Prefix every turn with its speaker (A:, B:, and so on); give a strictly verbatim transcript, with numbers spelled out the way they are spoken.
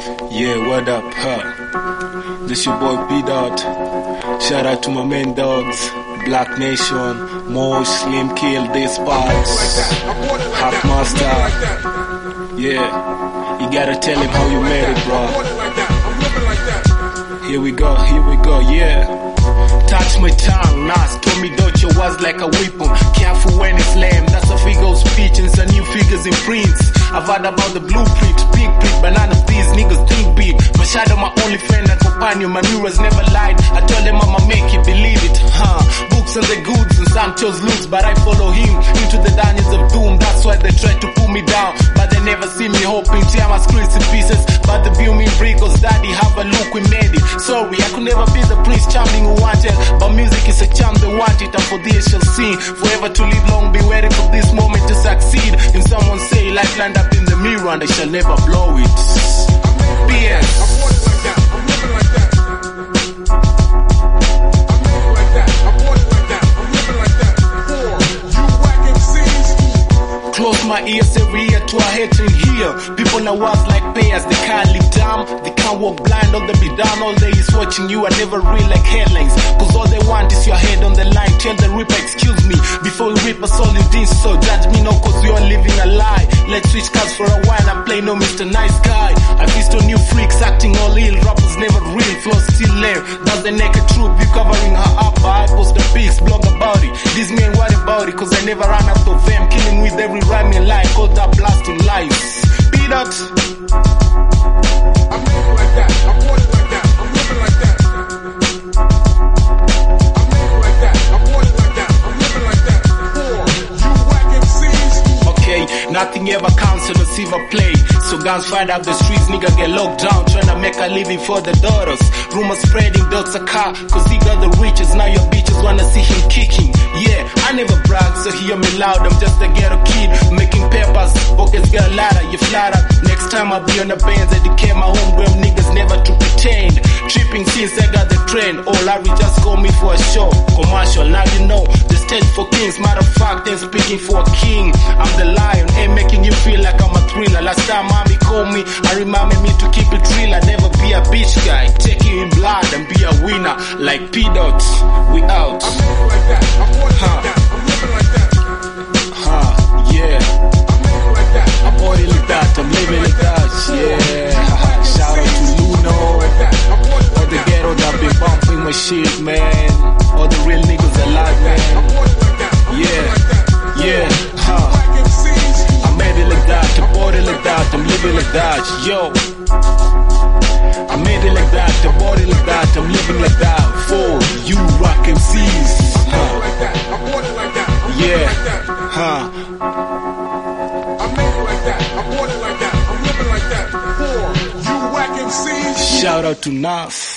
A: Yeah, what up, huh? This your boy P-Dot. Shout out to my main dogs, Black Nation, Mo, Slim Kill, this parts, Hot Master. Yeah, you gotta tell him how you made it, bro. Here we go, here we go, yeah. Touch my tongue, Nas told me Dojo was like a weapon. Careful when it's lame, that's a figure of speech and some new figures in prints. I've heard about the blueprint, big print, but none of these niggas think big. My shadow, my only friend and companion, my mirrors never lied. I told them I'ma make it, believe it, huh? Books and the goods and some chose loose, but I follow him into the dungeons of doom. That's why they try to pull me down, but they never see me hoping. Tear my screens in pieces, but the view me Brigos, daddy, have a look, we made it. Sorry, I could never be the prince charming who wanted, but music is a charm, they want it, and for this shall sing. Forever to live long, be waiting for this moment to succeed. And someone say life lined up in the mirror and they shall never blow it. P S Close my ears every year to a hating here. People now was like payers, they can't live down, they can't walk blind, all they be down, all day is watching you, I never read like headlines. Cause all they want is your head on the line. Tell the reaper, excuse me, before we rip us all in this, so judge me now cause we are living a lie. Let's switch cars for a while and play no Mister Nice Guy. I feast on new freaks acting all ill, rappers never real, flow still there. That's the naked truth, you covering her up, I post the pics, blog about it. This man worry about it, cause I never ran out of them, killing with every rhyming line, called that blasting lies. P-Dot. I'm living like that, I'm born like that, I'm living like that. I'm living like that, I'm born like that, I'm living like that. For you whack M Cs. Okay, nothing ever counts on a silver plate. So guns find out the streets, nigga get locked down, trying to make a living for the daughters. Rumors spreading, dogs a car, cause he got the riches. Now your bitches wanna see him kicking. Yeah, I never brag, so hear me loud, I'm just a ghetto kid, making papers, pockets get louder, you flatter. Next time I'll be on the bands, educate my homegrown niggas never to pretend. Tripping since I got the trend, oh Larry just call me for a show, commercial, now you know, the stage for kings, matter of fact, I'm speaking for a king. I'm the lion, ain't making you feel like I'm a thriller. Last time mommy called me, I reminded me to keep it real, I never be a bitch guy, take you in blood and be a winner, like P-Dot, we out. I'm living like that, I'm born huh. like that, I'm living like that. Huh, yeah. I'm living like that, I'm born like that, I'm living like that, yeah. Shout out to Luno, all the ghetto that been bumping my shit, man. All the real niggas alive, man. Yeah, yeah, huh. I made it like that, I bought it like that, I'm living like that, yo. I made it like that, I bought it like that, I'm living like that. For you rock M Cs, huh? Yeah, huh? I made it like that, I bought it like that, I'm living like that. For you whack M Cs. Shout out to Nas.